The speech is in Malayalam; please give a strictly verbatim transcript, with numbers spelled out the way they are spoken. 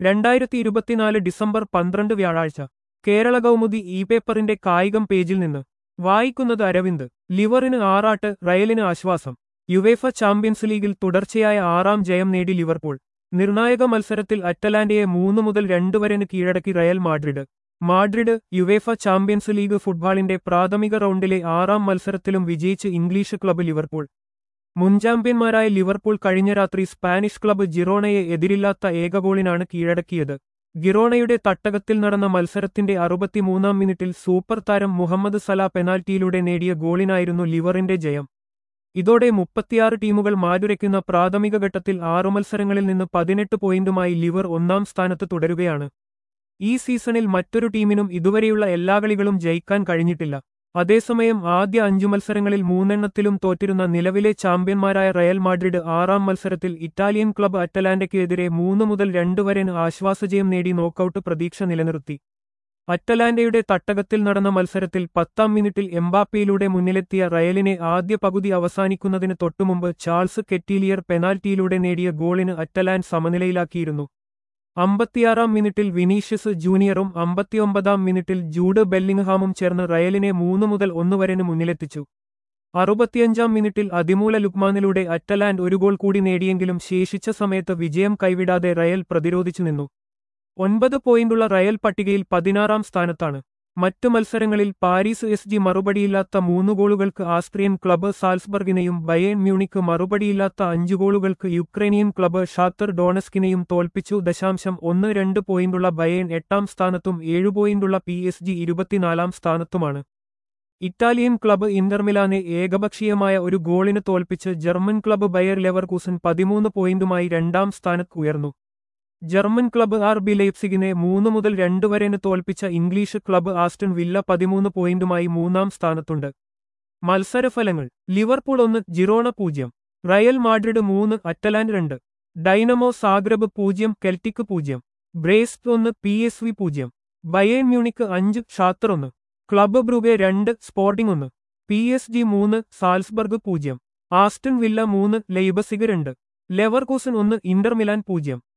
രണ്ടായിരത്തി ഇരുപത്തിനാല് ഡിസംബർ പന്ത്രണ്ട് വ്യാഴാഴ്ച കേരള കൗമുദി ഇ പേപ്പറിന്റെ കായികം പേജിൽ നിന്ന് വായിക്കുന്നത് അരവിന്ദ്. ലിവറിന് ആറാട്ട്, റയലിന് ആശ്വാസം. യുവേഫ ചാമ്പ്യൻസ് ലീഗിൽ തുടർച്ചയായ ആറാം ജയം നേടി ലിവർപൂൾ. നിർണായക മത്സരത്തിൽ അറ്റലാന്റയെ മൂന്ന് മുതൽ രണ്ട് വരെന് കീഴടക്കി Real Madrid. Madrid UEFA champions league ഫുട്ബോളിന്റെ പ്രാഥമിക റൗണ്ടിലെ ആറാം മത്സരത്തിലും വിജയിച്ച് ഇംഗ്ലീഷ് ക്ലബ്ബ് ലിവർപൂൾ. മുൻ ചാമ്പ്യന്മാരായ ലിവർപൂൾ കഴിഞ്ഞ രാത്രി സ്പാനിഷ് ക്ലബ്ബ് ജിറോണയെ എതിരില്ലാത്ത ഏക ഗോളിനാണ് കീഴടക്കിയത്. ഗിറോണയുടെ തട്ടകത്തിൽ നടന്ന മത്സരത്തിന്റെ അറുപത്തിമൂന്നാം മിനിറ്റിൽ സൂപ്പർ താരം മുഹമ്മദ് സലാ പെനാൽറ്റിയിലൂടെ നേടിയ ഗോളിനായിരുന്നു ലിവറിന്റെ ജയം. ഇതോടെ മുപ്പത്തിയാറ് ടീമുകൾ മാറ്റുരയ്ക്കുന്ന പ്രാഥമിക ഘട്ടത്തിൽ ആറു മത്സരങ്ങളിൽ നിന്ന് പതിനെട്ട് പോയിന്റുമായി ലിവർ ഒന്നാം സ്ഥാനത്ത് തുടരുകയാണ്. ഈ സീസണിൽ മറ്റൊരു ടീമിനും ഇതുവരെയുള്ള എല്ലാ കളികളും ജയിക്കാൻ കഴിഞ്ഞിട്ടില്ല. അതേസമയം ആദ്യ അഞ്ചു മത്സരങ്ങളിൽ മൂന്നെണ്ണത്തിലും തോറ്റിരുന്ന നിലവിലെ ചാമ്പ്യന്മാരായ റയൽ മാഡ്രിഡ് ആറാം മത്സരത്തിൽ ഇറ്റാലിയൻ ക്ലബ്ബ് അറ്റലാന്റയ്ക്കെതിരെ മൂന്ന് മുതൽ രണ്ട് വരെന് ആശ്വാസജയം നേടി നോക്കൌട്ട് പ്രതീക്ഷ നിലനിർത്തി. അറ്റലാന്റയുടെ തട്ടകത്തിൽ നടന്ന മത്സരത്തിൽ പത്താം മിനിറ്റിൽ എംബാപ്പയിലൂടെ മുന്നിലെത്തിയ റയലിനെ ആദ്യ പകുതി അവസാനിക്കുന്നതിന് തൊട്ടുമുമ്പ് ചാൾസ് കെറ്റീലിയർ പെനാൽറ്റിയിലൂടെ നേടിയ ഗോളിന് അറ്റലാന്റ് സമനിലയിലാക്കിയിരുന്നു. അമ്പത്തിയാറാം മിനിറ്റിൽ വിനീഷ്യസ് ജൂനിയറും അമ്പത്തിയൊമ്പതാം മിനിറ്റിൽ ജൂഡ് ബെല്ലിംഗ്ഹാമും ചേർന്ന് റയലിനെ മൂന്ന് മുതൽ ഒന്ന് വരെന് മുന്നിലെത്തിച്ചു. അറുപത്തിയഞ്ചാം മിനിറ്റിൽ അതിമൂല ലുക്മാനിലൂടെ അറ്റലാന്റ് ഒരു ഗോൾ കൂടി നേടിയെങ്കിലും ശേഷിച്ച സമയത്ത് വിജയം കൈവിടാതെ റയൽ പ്രതിരോധിച്ചു നിന്നു. ഒൻപത് പോയിന്റുള്ള റയൽ പട്ടികയിൽ പതിനാറാം സ്ഥാനത്താണ്. മറ്റു മത്സരങ്ങളിൽ പാരീസ് എസ് ജി മറുപടിയില്ലാത്ത മൂന്ന് ഗോളുകൾക്ക് ആസ്ട്രിയൻ ക്ലബ്ബ് സാൽസ്ബർഗിനെയും ബയേൺ മ്യൂണിക്ക് മറുപടിയില്ലാത്ത അഞ്ചു ഗോളുകൾക്ക് യുക്രൈനിയൻ ക്ലബ്ബ് ഷാക്തർ ഡോണസ്കിനെയും തോൽപ്പിച്ചു. ദശാംശം ഒന്ന് രണ്ട് പോയിന്റുള്ള ബയേൺ എട്ടാം സ്ഥാനത്തും ഏഴു പോയിന്റുള്ള പി എസ് ജി ഇരുപത്തിനാലാം സ്ഥാനത്തുമാണ്. ഇറ്റാലിയൻ ക്ലബ്ബ് ഇന്റർമിലാനെ ഏകപക്ഷീയമായ ഒരു ഗോളിന് തോൽപ്പിച്ച് ജർമ്മൻ ക്ലബ്ബ് ബയർ ലെവർകൂസൻ പതിമൂന്ന് പോയിന്റുമായി രണ്ടാം സ്ഥാനത്ത് ഉയർന്നു. ജർമ്മൻ ക്ലബ്ബ് ആർ ബി ലൈപ്സിഗിനെ മൂന്ന് മുതൽ രണ്ട് വരെന് തോൽപ്പിച്ച ഇംഗ്ലീഷ് ക്ലബ്ബ് ആസ്റ്റൺ വില്ല പതിമൂന്ന് പോയിന്റുമായി മൂന്നാം സ്ഥാനത്തുണ്ട്. മത്സരഫലങ്ങൾ: ലിവർപൂൾ ഒന്ന്, ജിറോണ പൂജ്യം, റയൽ മാഡ്രിഡ് മൂന്ന്, അറ്റലാന്റ് രണ്ട്, ഡൈനമോ സാഗ്രബ് പൂജ്യം, കെൽറ്റിക് പൂജ്യം, ബ്രേസ്റ്റ് ഒന്ന്, പി എസ് വി പൂജ്യം, ബയേൺ മ്യൂണിക്ക് അഞ്ച്, ഷാക്തർ ഒന്ന്, ക്ലബ്ബ് ബ്രൂഗെ രണ്ട്, സ്പോർട്ടിംഗ് ഒന്ന്, പി എസ് ജി മൂന്ന്, സാൽസ്ബർഗ് പൂജ്യം, ആസ്റ്റൺ വില്ല മൂന്ന്, ലെയ്പസിഗ് രണ്ട്, ലെവർകൂസൻ ഒന്ന്, ഇന്റർ മിലാൻ പൂജ്യം.